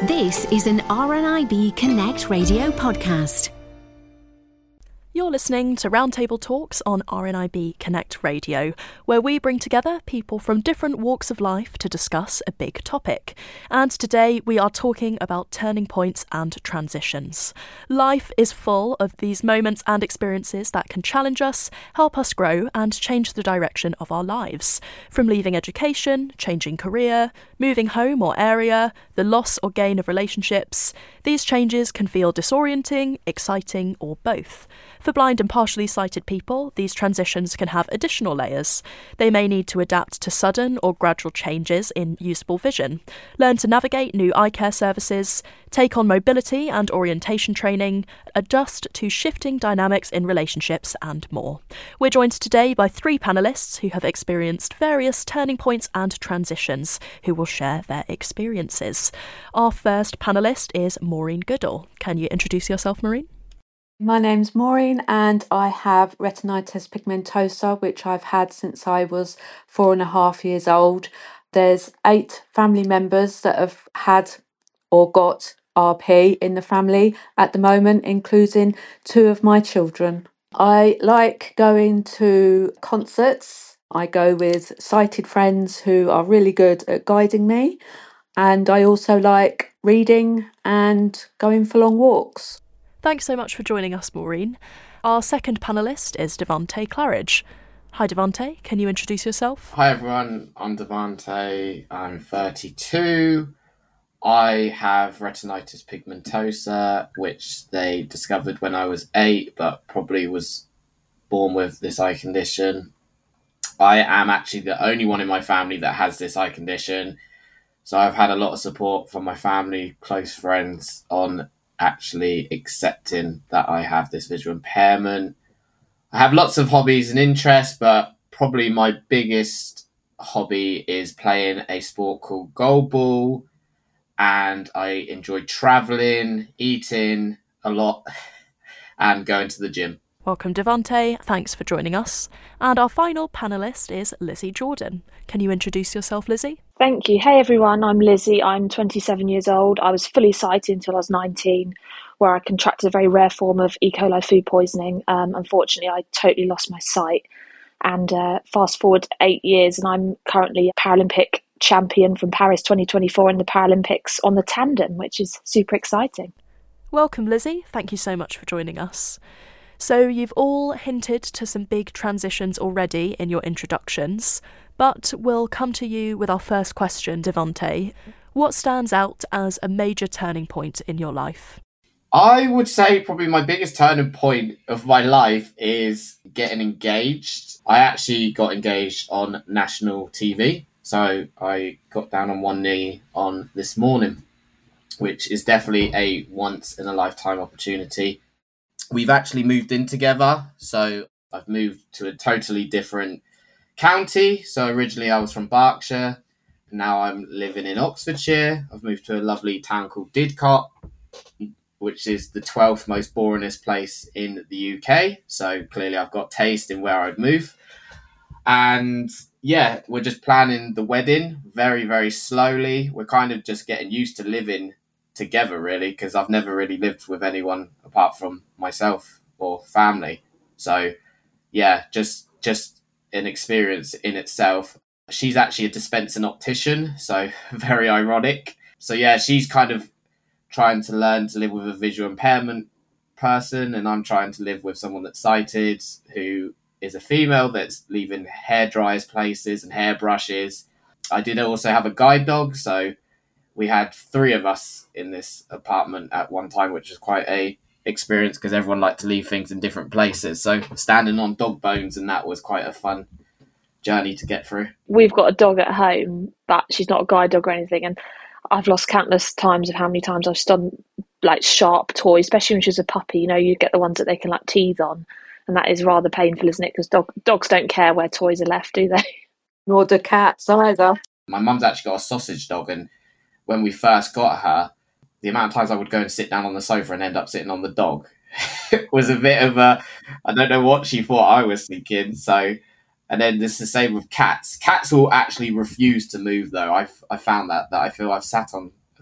This is an RNIB Connect radio podcast. You're listening to Roundtable Talks on RNIB Connect Radio, where we bring together people from different walks of life to discuss a big topic. And today we are talking about turning points and transitions. Life is full of these moments and experiences that can challenge us, help us grow, and change the direction of our lives. From leaving education, changing career, moving home or area, the loss or gain of relationships, these changes can feel disorienting, exciting, or both. For blind and partially sighted people, these transitions can have additional layers. They may need to adapt to sudden or gradual changes in usable vision, learn to navigate new eye care services, take on mobility and orientation training, adjust to shifting dynamics in relationships, and more. We're joined today by three panellists who have experienced various turning points and transitions, who will share their experiences. Our first panellist is Maureen Goodall. Can you introduce yourself, Maureen? My name's Maureen and I have retinitis pigmentosa, which I've had since I was 4.5 years old. There's 8 family members that have had or got RP in the family at the moment, including 2 of my children. I like going to concerts. I go with sighted friends who are really good at guiding me. And I also like reading and going for long walks. Thanks so much for joining us, Maureen. Our second panellist is Devante Claridge. Hi, Devante. Can you introduce yourself? Hi, everyone. I'm Devante. I'm 32. I have retinitis pigmentosa, which they discovered when I was 8, but probably was born with this eye condition. I am actually the only one in my family that has this eye condition. So I've had a lot of support from my family, close friends on actually accepting that I have this visual impairment. I have lots of hobbies and interests, but probably my biggest hobby is playing a sport called goalball, and I enjoy travelling, eating a lot, and going to the gym. Welcome, Devante. Thanks for joining us. And our final panellist is Lizzie Jordan. Can you introduce yourself, Lizzie? Thank you. Hey everyone, I'm Lizzie. I'm 27 years old. I was fully sighted until I was 19, where I contracted a very rare form of E. coli food poisoning. Unfortunately, I totally lost my sight. And fast forward 8 years, and I'm currently a Paralympic champion from Paris 2024 in the Paralympics on the tandem, which is super exciting. Welcome, Lizzie. Thank you so much for joining us. So you've all hinted to some big transitions already in your introductions, but we'll come to you with our first question, Devante. What stands out as a major turning point in your life? I would say probably my biggest turning point of my life is getting engaged. I actually got engaged on national TV. So I got down on one knee on This Morning, which is definitely a once in a lifetime opportunity. We've actually moved in together. So I've moved to a totally different county. So originally I was from Berkshire. Now I'm living in Oxfordshire. I've moved to a lovely town called Didcot, which is the 12th most boringest place in the UK. So clearly I've got taste in where I'd move. And yeah, we're just planning the wedding very, very slowly. We're kind of just getting used to living together, really, because I've never really lived with anyone apart from myself or family. So yeah, just an experience in itself. She's actually a dispensing optician, so very ironic. So yeah, she's kind of trying to learn to live with a visual impairment person, and I'm trying to live with someone that's sighted, who is a female that's leaving hair dryers places and hairbrushes. I did also have a guide dog, so we had 3 of us in this apartment at one time, which was quite a experience because everyone liked to leave things in different places. So standing on dog bones, and that was quite a fun journey to get through. We've got a dog at home, but she's not a guide dog or anything. And I've lost countless times of how many times I've stolen like sharp toys, especially when she was a puppy. You know, you get the ones that they can like teeth on. And that is rather painful, isn't it? Because dogs don't care where toys are left, do they? Nor do cats either. My mum's actually got a sausage dog, and when we first got her, the amount of times I would go and sit down on the sofa and end up sitting on the dog was a bit of a, I don't know what she thought I was thinking. So, and then it's the same with cats. Cats will actually refuse to move, though. I found that I feel I've sat on a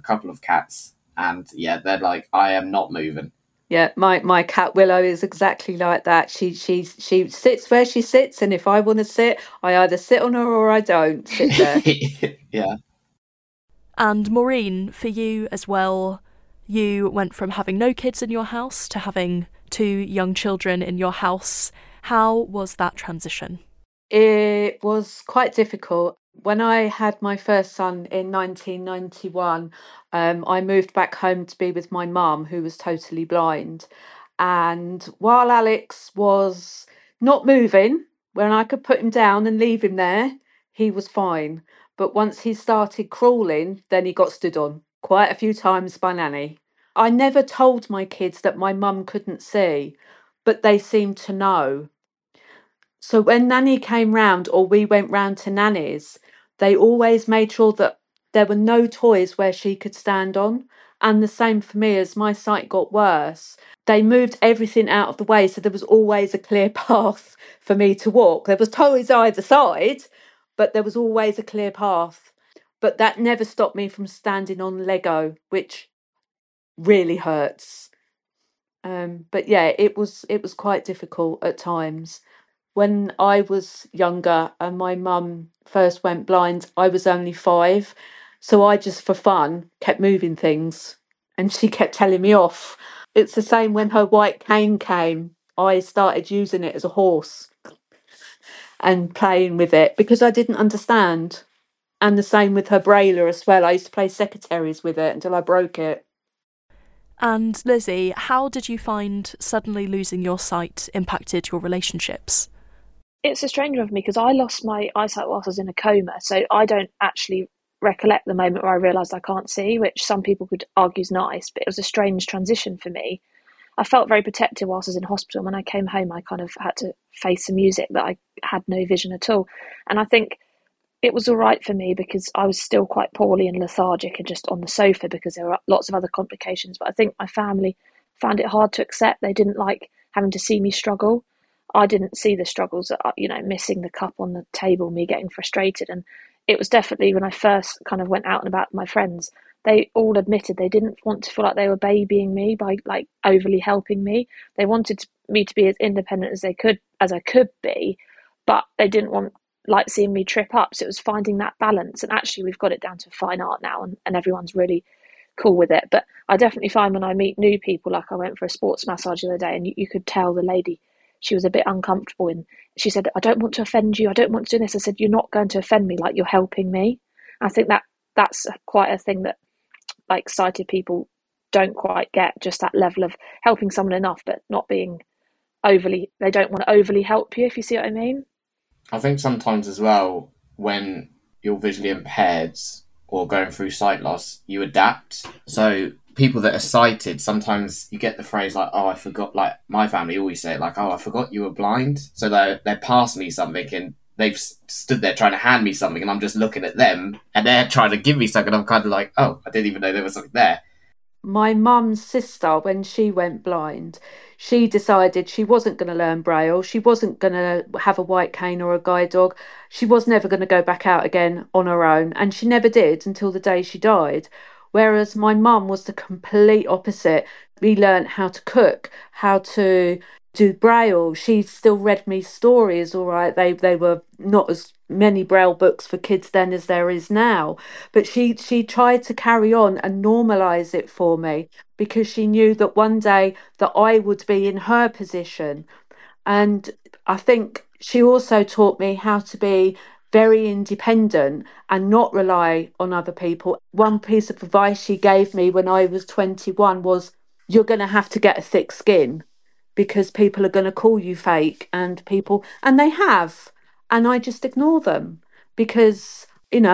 a couple of cats, and yeah, they're like, I am not moving. Yeah, my cat Willow is exactly like that. She sits where she sits, and if I want to sit, I either sit on her or I don't sit there. Yeah. And Maureen, for you as well, you went from having no kids in your house to having 2 young children in your house. How was that transition? It was quite difficult. When I had my first son in 1991, I moved back home to be with my mum, who was totally blind. And while Alex was not moving, when I could put him down and leave him there, he was fine. But once he started crawling, then he got stood on quite a few times by Nanny. I never told my kids that my mum couldn't see, but they seemed to know. So when Nanny came round or we went round to Nanny's, they always made sure that there were no toys where she could stand on. And the same for me, as my sight got worse. They moved everything out of the way, so there was always a clear path for me to walk. There was toys either side, but there was always a clear path. But that never stopped me from standing on Lego, which really hurts. But yeah, it was quite difficult at times. When I was younger and my mum first went blind, I was only 5. So I just, for fun, kept moving things and she kept telling me off. It's the same when her white cane came. I started using it as a horse and playing with it because I didn't understand. And the same with her brailler as well. I used to play secretaries with it until I broke it. And Lizzie, how did you find suddenly losing your sight impacted your relationships? It's a strange one for me because I lost my eyesight whilst I was in a coma, so I don't actually recollect the moment where I realised I can't see, which some people could argue is nice, but it was a strange transition for me. I felt very protected whilst I was in hospital. When I came home, I kind of had to face the music that I had no vision at all. And I think it was all right for me because I was still quite poorly and lethargic and just on the sofa because there were lots of other complications. But I think my family found it hard to accept. They didn't like having to see me struggle. I didn't see the struggles, missing the cup on the table, me getting frustrated. And it was definitely when I first kind of went out and about with my friends, they all admitted they didn't want to feel like they were babying me by like overly helping me. They wanted me to be as independent as I could be, but they didn't want like seeing me trip up. So it was finding that balance. And actually we've got it down to fine art now and everyone's really cool with it. But I definitely find when I meet new people, like I went for a sports massage the other day and you could tell the lady, she was a bit uncomfortable and she said, I don't want to offend you. I don't want to do this. I said, you're not going to offend me. Like, you're helping me. I think that's quite a thing that like sighted people don't quite get, just that level of helping someone enough, but not being they don't want to overly help you, if you see what I mean. I think sometimes as well, when you're visually impaired or going through sight loss, you adapt. So people that are sighted, sometimes you get the phrase like, oh, I forgot, like my family always say it, like, oh, I forgot you were blind. So they pass me something and they've stood there trying to hand me something and I'm just looking at them and they're trying to give me something and I'm kind of like, oh, I didn't even know there was something there. My mum's sister, when she went blind, she decided she wasn't going to learn Braille. She wasn't going to have a white cane or a guide dog. She was never going to go back out again on her own. And she never did until the day she died. Whereas my mum was the complete opposite. We learnt how to cook, how to do Braille. She still read me stories, all right. They were not as many Braille books for kids then as there is now. But she tried to carry on and normalise it for me because she knew that one day that I would be in her position. And I think she also taught me how to be very independent and not rely on other people. One piece of advice she gave me when I was 21 was, you're going to have to get a thick skin because people are going to call you fake and they have. And I just ignore them because,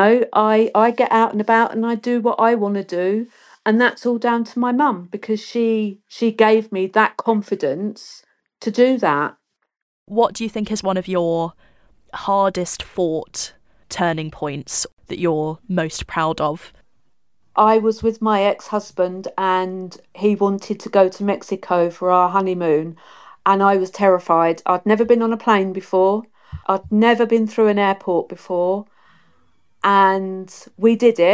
I get out and about and I do what I want to do. And that's all down to my mum because she gave me that confidence to do that. What do you think is one of your hardest fought turning points that you're most proud of? I was with my ex-husband and he wanted to go to Mexico for our honeymoon and I was terrified. I'd never been on a plane before. I'd never been through an airport before. And we did it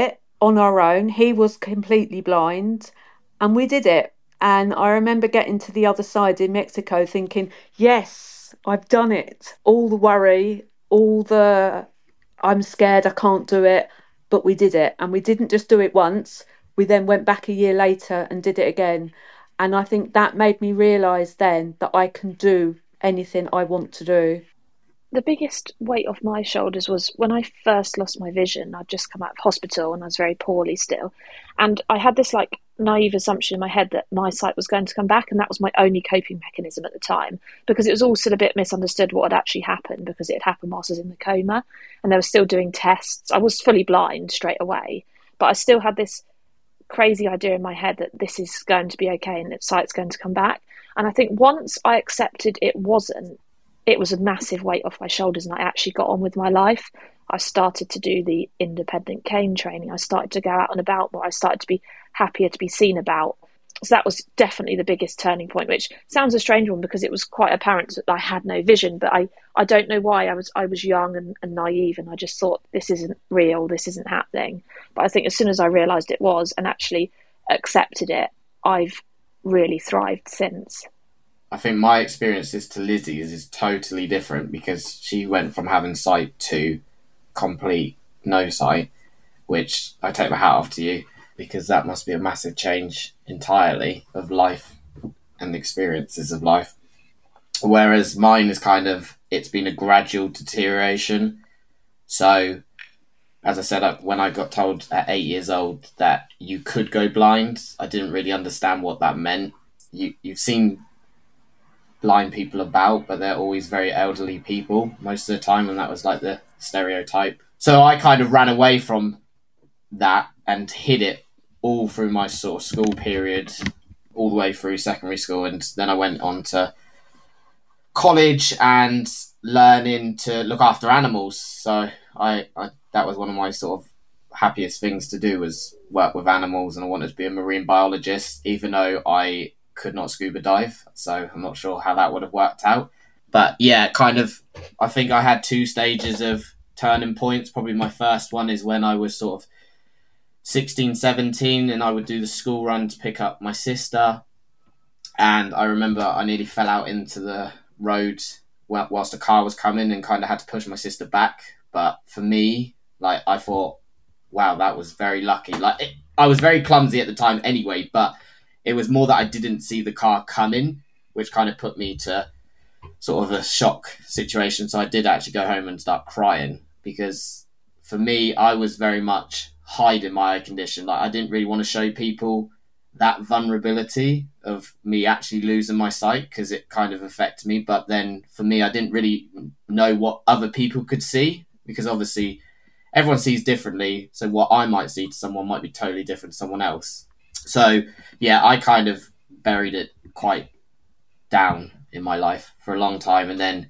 on our own. He was completely blind, and we did it. And I remember getting to the other side in Mexico thinking, yes, I've done it. All the worry, all the I'm scared, I can't do it, but we did it. And we didn't just do it once. We then went back a year later and did it again. And I think that made me realise then that I can do anything I want to do. The biggest weight off my shoulders was when I first lost my vision. I'd just come out of hospital and I was very poorly still. And I had this like naive assumption in my head that my sight was going to come back, and that was my only coping mechanism at the time, because it was all still a bit misunderstood what had actually happened, because it had happened whilst I was in the coma and they were still doing tests. I was fully blind straight away, but I still had this crazy idea in my head that this is going to be okay and that sight's going to come back. And I think once I accepted it wasn't, it was a massive weight off my shoulders, and I actually got on with my life. I started to do the independent cane training. I started to go out and about more. I started to be happier to be seen about. So that was definitely the biggest turning point, which sounds a strange one because it was quite apparent that I had no vision, but I don't know why. I was young and naive, and I just thought, this isn't real, this isn't happening. But I think as soon as I realised it was and actually accepted it, I've really thrived since. I think my experiences to Lizzie's is totally different, because she went from having sight to complete no sight, which I take my hat off to you, because that must be a massive change entirely of life and the experiences of life. Whereas mine is kind of, it's been a gradual deterioration. So, as I said, when I got told at 8 years old that you could go blind, I didn't really understand what that meant. You've seen blind people about, but they're always very elderly people most of the time, and that was like the stereotype. So I kind of ran away from that and hid it all through my sort of school period, all the way through secondary school, and then I went on to college and learning to look after animals. So I that was one of my sort of happiest things to do, was work with animals, and I wanted to be a marine biologist, even though I could not scuba dive, so I'm not sure how that would have worked out. But yeah, kind of, I think I had two stages of turning points. Probably my first one is when I was sort of 16, 17, and I would do the school run to pick up my sister. And I remember I nearly fell out into the road whilst a car was coming, and kind of had to push my sister back. But for me, like, I thought, wow, that was very lucky. I was very clumsy at the time anyway, but it was more that I didn't see the car coming, which kind of put me to sort of a shock situation. So I did actually go home and start crying, because for me, I was very much hiding my eye condition. Like, I didn't really want to show people that vulnerability of me actually losing my sight, because it kind of affected me. But then for me, I didn't really know what other people could see, because obviously everyone sees differently. So what I might see to someone might be totally different to someone else. So yeah, I kind of buried it quite down in my life for a long time. And then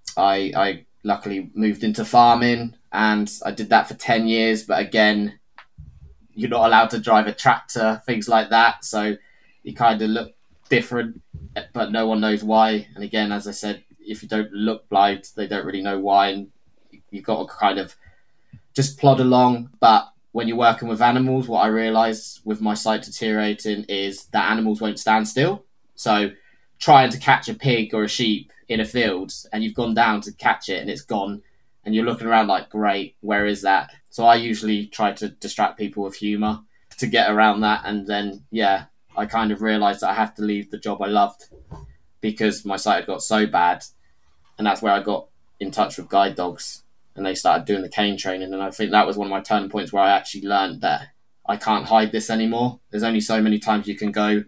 I luckily moved into farming, and I did that for 10 years. But again, you're not allowed to drive a tractor, things like that. So you kind of look different, but no one knows why. And again, as I said, if you don't look blind, they don't really know why. And you've got to kind of just plod along. But when you're working with animals, what I realised with my sight deteriorating is that animals won't stand still. So trying to catch a pig or a sheep in a field, and you've gone down to catch it and it's gone, and you're looking around like, great, where is that? So I usually try to distract people with humour to get around that. And then, yeah, I kind of realised that I have to leave the job I loved, because my sight had got so bad. And that's where I got in touch with guide dogs, and they started doing the cane training. And I think that was one of my turning points, where I actually learned that I can't hide this anymore. There's only so many times you can go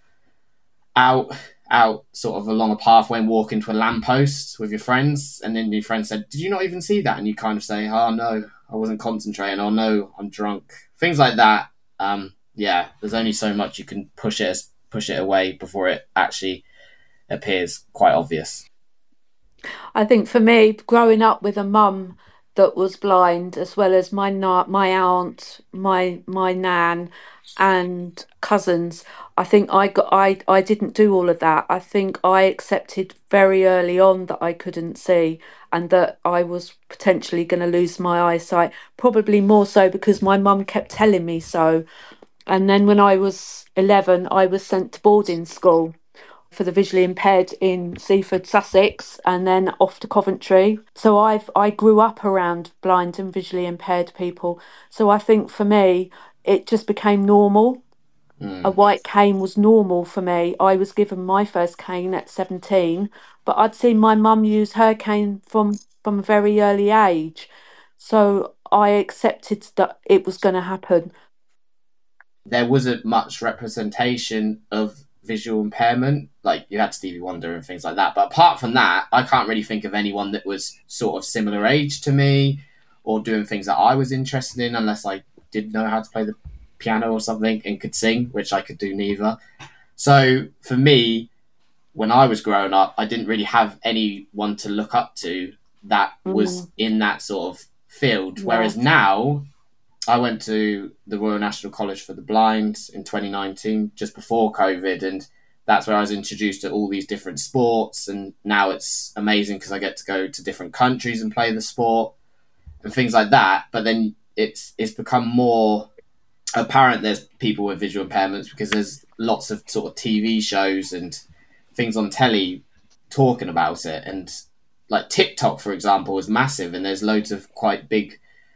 out sort of along a pathway and walk into a lamppost with your friends, and then your friend said, did you not even see that? And you kind of say, oh no, I wasn't concentrating, or no, I'm drunk, things like that. Yeah, there's only so much you can push it away before it actually appears quite obvious. I think for me, growing up with a mum that was blind, as well as my aunt, my nan, and cousins. I think I didn't do all of that. I think I accepted very early on that I couldn't see and that I was potentially going to lose my eyesight, probably more so because my mum kept telling me so. And then when I was 11, I was sent to boarding school for the visually impaired in Seaford, Sussex, and then off to Coventry. So I grew up around blind and visually impaired people. So I think for me, it just became normal. A white cane was normal for me. I was given my first cane at 17, but I'd seen my mum use her cane from a very early age. So I accepted that it was going to happen. There wasn't much representation of visual impairment. Like, you had Stevie Wonder and things like that. But apart from that, I can't really think of anyone that was sort of similar age to me or doing things that I was interested in, unless I did know how to play the piano or something and could sing, which I could do neither. So for me, when I was growing up, I didn't really have anyone to look up to that was in that sort of field. Yeah. Whereas now, I went to the Royal National College for the Blind in 2019, just before COVID, and that's where I was introduced to all these different sports. And now it's amazing because I get to go to different countries and play the sport and things like that. But then it's become more apparent there's people with visual impairments because there's lots of sort of TV shows and things on telly talking about it. And like TikTok, for example, is massive, and there's loads of quite big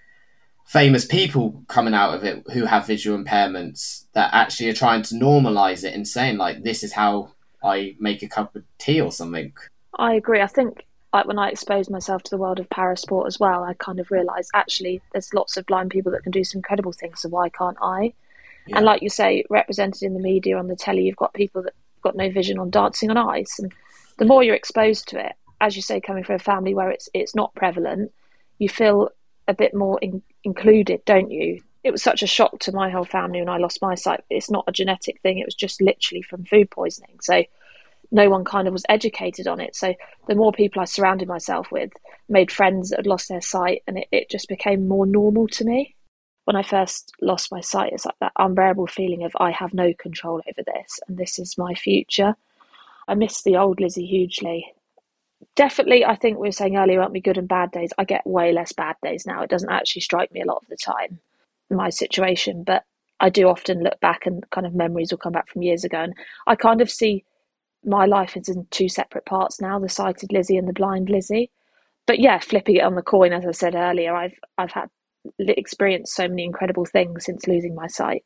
famous people coming out of it who have visual impairments that actually are trying to normalize it and saying, like, this is how I make a cup of tea or something. I agree. I think like when I exposed myself to the world of parasport as well, I kind of realised actually there's lots of blind people that can do some incredible things, so why can't I? Yeah. And like you say, represented in the media, on the telly, you've got people that have got no vision on dancing on ice. And the more you're exposed to it, as you say, coming from a family where it's not prevalent, you feel a bit more included, don't you? It was such a shock to my whole family when I lost my sight. It's not a genetic thing. It was just literally from food poisoning. So no one kind of was educated on it. So the more people I surrounded myself with, made friends that had lost their sight, and it just became more normal to me. When I first lost my sight, it's like that unbearable feeling of I have no control over this and this is my future. I miss the old Lizzie hugely. Definitely, I think we were saying earlier about me good and bad days. I get way less bad days now. It doesn't actually strike me a lot of the time, my situation, but I do often look back and kind of memories will come back from years ago. And I kind of see my life is in two separate parts now, the sighted Lizzie and the blind Lizzie. But yeah, flipping it on the coin, as I said earlier, I've had experienced so many incredible things since losing my sight.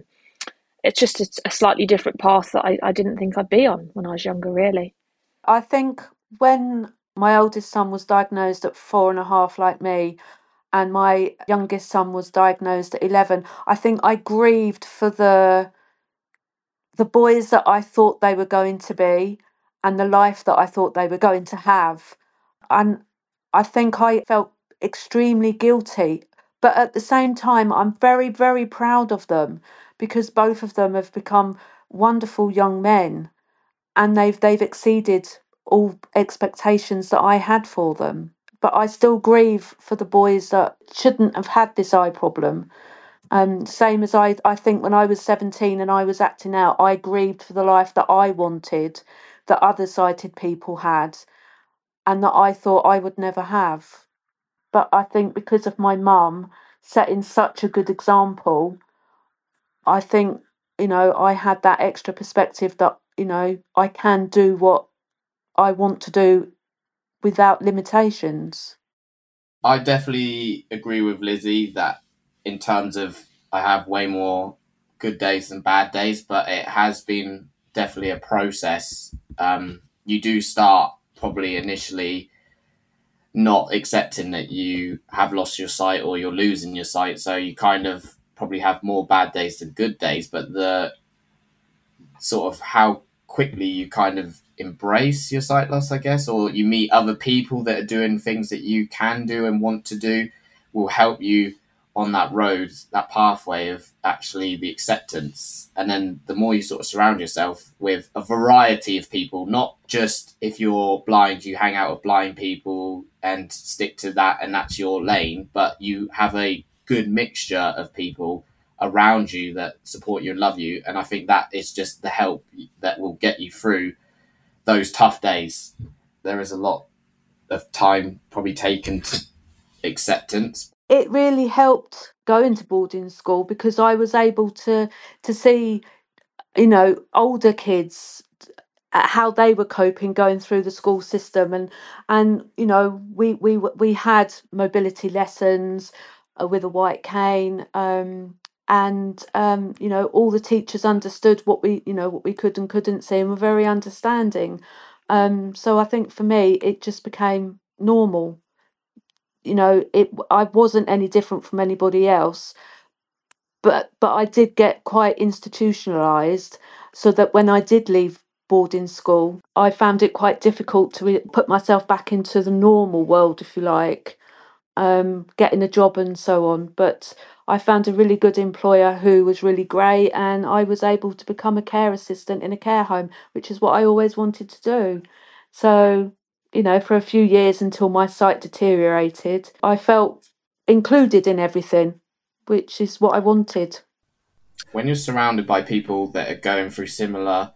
It's just a slightly different path that I didn't think I'd be on when I was younger, really. I think when my oldest son was diagnosed at 4.5, like me, and my youngest son was diagnosed at 11, I think I grieved for the boys that I thought they were going to be and the life that I thought they were going to have. And I think I felt extremely guilty. But at the same time, I'm very, very proud of them because both of them have become wonderful young men and they've exceeded all expectations that I had for them. But I still grieve for the boys that shouldn't have had this eye problem. Same as I think when I was 17 and I was acting out, I grieved for the life that I wanted, that other sighted people had, and that I thought I would never have. But I think because of my mum setting such a good example, I think, I had that extra perspective that, I can do what I want to do without limitations. I definitely agree with Lizzie that in terms of I have way more good days than bad days, but it has been definitely a process. You do start probably initially not accepting that you have lost your sight or you're losing your sight, so you kind of probably have more bad days than good days, but the sort of how quickly you kind of embrace your sight loss, I guess, or you meet other people that are doing things that you can do and want to do will help you on that road, that pathway of actually the acceptance. And then the more you sort of surround yourself with a variety of people, not just if you're blind, you hang out with blind people and stick to that and that's your lane, but you have a good mixture of people. around you that support you and love you. And I think that is just the help that will get you through those tough days. There is a lot of time probably taken to acceptance. It really helped going to boarding school because I was able to see, older kids, how they were coping going through the school system, and we had mobility lessons with a white cane, and all the teachers understood what we could and couldn't see, and were very understanding. So I think for me it just became normal. I wasn't any different from anybody else, but I did get quite institutionalized, so that when I did leave boarding school, I found it quite difficult to put myself back into the normal world, if you like, getting a job and so on. But I found a really good employer who was really great, and I was able to become a care assistant in a care home, which is what I always wanted to do. So, for a few years until my sight deteriorated, I felt included in everything, which is what I wanted. When you're surrounded by people that are going through similar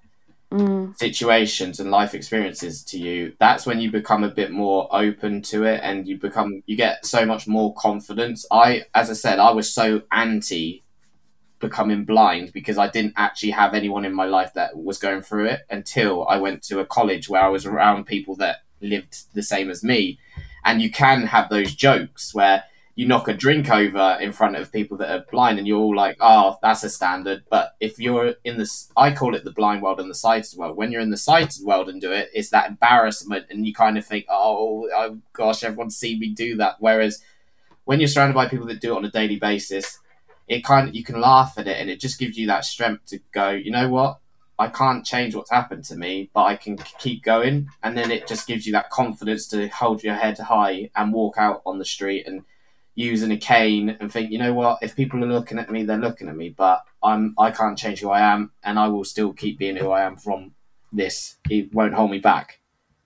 situations and life experiences to you, that's when you become a bit more open to it, and you get so much more confidence. As I said, I was so anti becoming blind because I didn't actually have anyone in my life that was going through it until I went to a college where I was around people that lived the same as me. And you can have those jokes where you knock a drink over in front of people that are blind and you're all like, oh, that's a standard. But if you're in this, I call it the blind world and the sighted world. When you're in the sighted world and do it, it's that embarrassment, and you kind of think, oh gosh, everyone's seen me do that. Whereas when you're surrounded by people that do it on a daily basis, you can laugh at it, and it just gives you that strength to go, you know what? I can't change what's happened to me, but I can keep going. And then it just gives you that confidence to hold your head high and walk out on the street and using a cane and think, you know what? If people are looking at me, they're looking at me, but I can't change who I am, and I will still keep being who I am from this. It won't hold me back.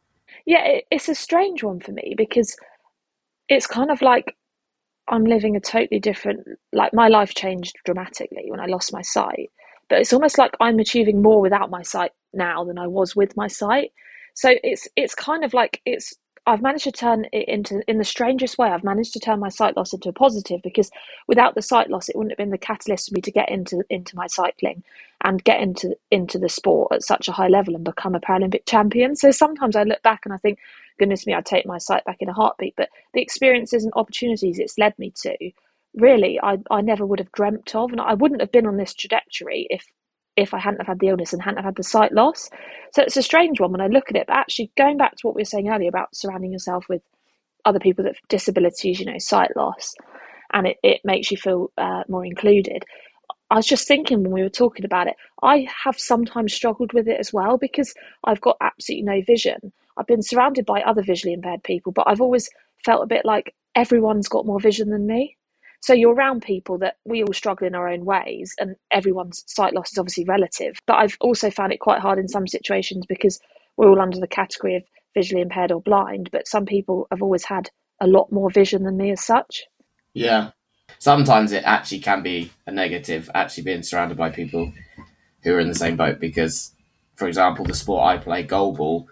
Yeah, it's a strange one for me because it's kind of like I'm living a totally different, like my life changed dramatically when I lost my sight, but it's almost like I'm achieving more without my sight now than I was with my sight. So it's kind of like I've managed to turn it in the strangest way. I've managed to turn my sight loss into a positive, because without the sight loss, it wouldn't have been the catalyst for me to get into my cycling and get into the sport at such a high level and become a Paralympic champion. So sometimes I look back and I think, goodness me, I'd take my sight back in a heartbeat. But the experiences and opportunities it's led me to, really, I never would have dreamt of, and I wouldn't have been on this trajectory if I hadn't have had the illness and hadn't have had the sight loss. So it's a strange one when I look at it. But actually, going back to what we were saying earlier about surrounding yourself with other people that have disabilities, sight loss, and it makes you feel more included. I was just thinking when we were talking about it, I have sometimes struggled with it as well because I've got absolutely no vision. I've been surrounded by other visually impaired people, but I've always felt a bit like everyone's got more vision than me. So you're around people that we all struggle in our own ways, and everyone's sight loss is obviously relative. But I've also found it quite hard in some situations because we're all under the category of visually impaired or blind, but some people have always had a lot more vision than me as such. Yeah. Sometimes it actually can be a negative, actually being surrounded by people who are in the same boat, because, for example, the sport I play, goalball,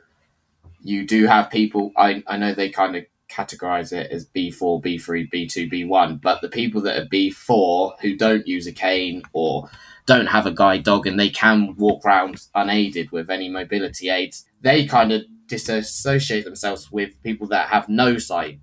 you do have people, I know they kind of categorize it as B4, B3, B2, B1, but the people that are B4 who don't use a cane or don't have a guide dog and they can walk around unaided with any mobility aids, they kind of disassociate themselves with people that have no sight.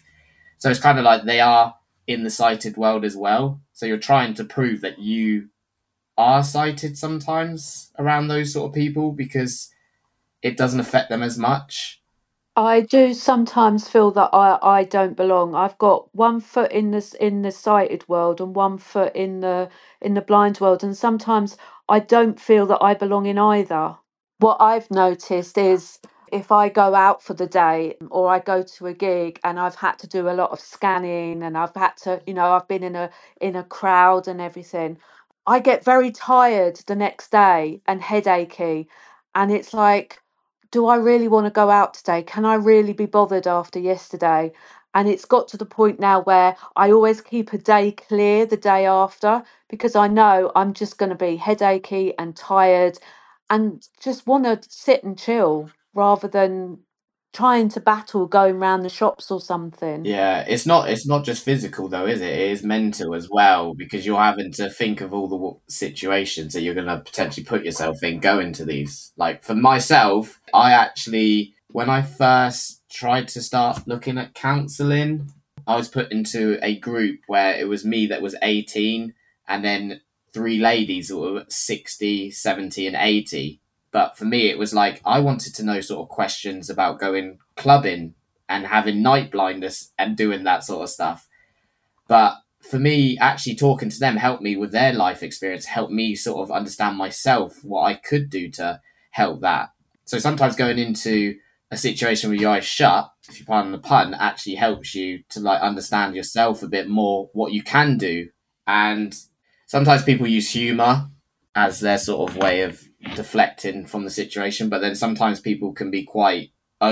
So it's kind of like they are in the sighted world as well. So you're trying to prove that you are sighted sometimes around those sort of people because it doesn't affect them as much. I do sometimes feel that I don't belong. I've got one foot in the sighted world and one foot in the blind world, and sometimes I don't feel that I belong in either. What I've noticed is if I go out for the day or I go to a gig and I've had to do a lot of scanning and I've had to, I've been in a crowd and everything, I get very tired the next day and headachy, and it's like, do I really want to go out today? Can I really be bothered after yesterday? And it's got to the point now where I always keep a day clear the day after, because I know I'm just going to be headachy and tired and just want to sit and chill rather than trying to battle going round the shops or something. Yeah, it's not just physical though, is it? It is mental as well, because you're having to think of all the situations that you're going to potentially put yourself in going to these. Like for myself, I actually, when I first tried to start looking at counselling, I was put into a group where it was me that was 18 and then three ladies that were 60, 70 and 80. But for me, it was like I wanted to know sort of questions about going clubbing and having night blindness and doing that sort of stuff. But for me, actually talking to them helped me with their life experience, helped me sort of understand myself, what I could do to help that. So sometimes going into a situation with your eyes shut, if you pardon the pun, actually helps you to like understand yourself a bit more, what you can do. And sometimes people use humour as their sort of way of deflecting from the situation, but then sometimes people can be quite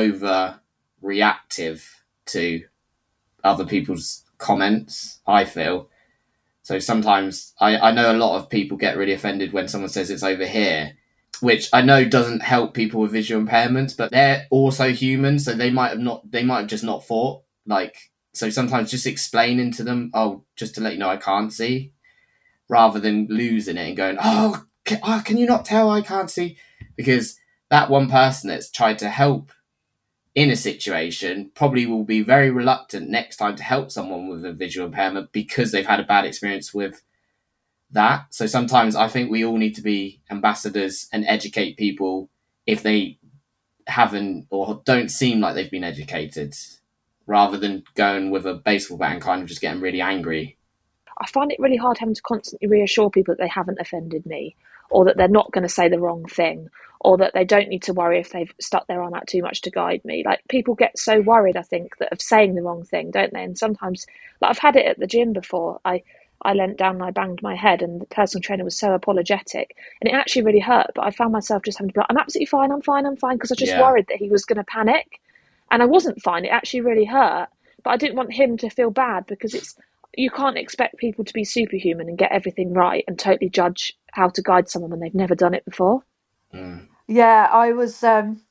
overreactive to other people's comments, I feel. So sometimes I know a lot of people get really offended when someone says it's over here, which I know doesn't help people with visual impairments, but they're also human, so they might have just not thought. Like, so sometimes just explaining to them, oh, just to let you know I can't see, rather than losing it and going, can you not tell I can't see? Because that one person that's tried to help in a situation probably will be very reluctant next time to help someone with a visual impairment because they've had a bad experience with that. So sometimes I think we all need to be ambassadors and educate people if they haven't or don't seem like they've been educated, rather than going with a baseball bat and kind of just getting really angry. I find it really hard having to constantly reassure people that they haven't offended me, or that they're not going to say the wrong thing, or that they don't need to worry if they've stuck their arm out too much to guide me. Like, people get so worried, I think, that of saying the wrong thing, don't they? And sometimes, like, I've had it at the gym before. I leant down and I banged my head, and the personal trainer was so apologetic, and it actually really hurt. But I found myself just having to be like, I'm absolutely fine, I'm fine, because I just worried that he was going to panic. And I wasn't fine. It actually really hurt. But I didn't want him to feel bad, because you can't expect people to be superhuman and get everything right and totally judge how to guide someone when they've never done it before. Yeah, I was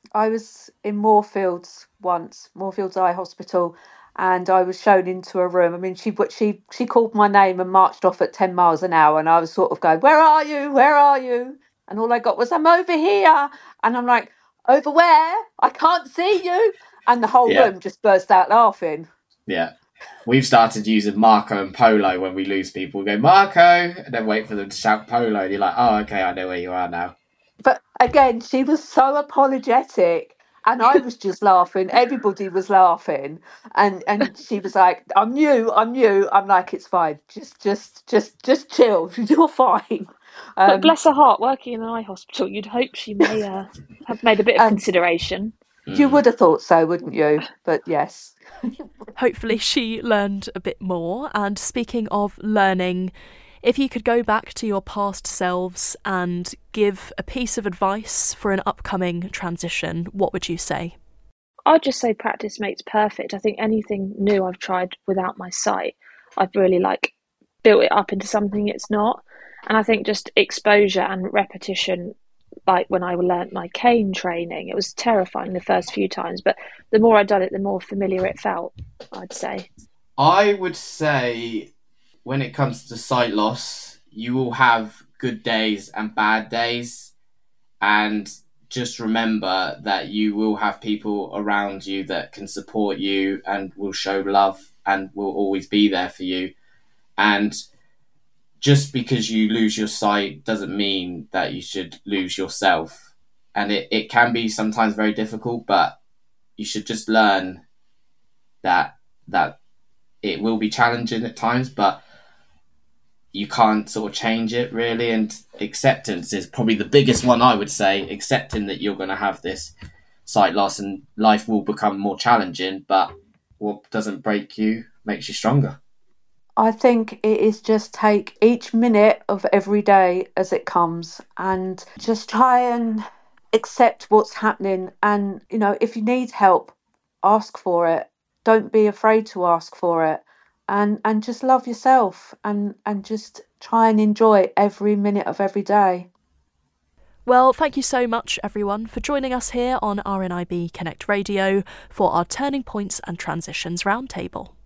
in Moorfields once, Moorfields Eye Hospital, and I was shown into a room. I mean, she called my name and marched off at 10 miles an hour, and I was sort of going, "Where are you? Where are you?" And all I got was, "I'm over here." And I'm like, "Over where? I can't see you." And the whole room just burst out laughing. Yeah. We've started using Marco and Polo when we lose people. We go, Marco, and then wait for them to shout Polo. And you're like, oh, okay, I know where you are now. But again, she was so apologetic, and I was just laughing. Everybody was laughing. And she was like, I'm new. I'm like, it's fine. Just chill. You're fine. But bless her heart, working in an eye hospital, you'd hope she may have made a bit of consideration. You would have thought so, wouldn't you? But yes. Hopefully she learned a bit more. And speaking of learning, if you could go back to your past selves and give a piece of advice for an upcoming transition, what would you say? I'd just say practice makes perfect. I think anything new I've tried without my sight, I've really built it up into something it's not. And I think just exposure and repetition, like when I learnt my cane training, it was terrifying the first few times, but the more I'd done it, the more familiar it felt, I'd say. I would say when it comes to sight loss, you will have good days and bad days. And just remember that you will have people around you that can support you and will show love and will always be there for you. And just because you lose your sight doesn't mean that you should lose yourself. And it can be sometimes very difficult, but you should just learn that it will be challenging at times, but you can't sort of change it really. And acceptance is probably the biggest one, I would say. Accepting that you're going to have this sight loss and life will become more challenging, but what doesn't break you makes you stronger. I think it is just take each minute of every day as it comes and just try and accept what's happening. And, if you need help, ask for it. don't be afraid to ask for it, and just love yourself, and just try and enjoy every minute of every day. Well, thank you so much, everyone, for joining us here on RNIB Connect Radio for our Turning Points and Transitions Roundtable.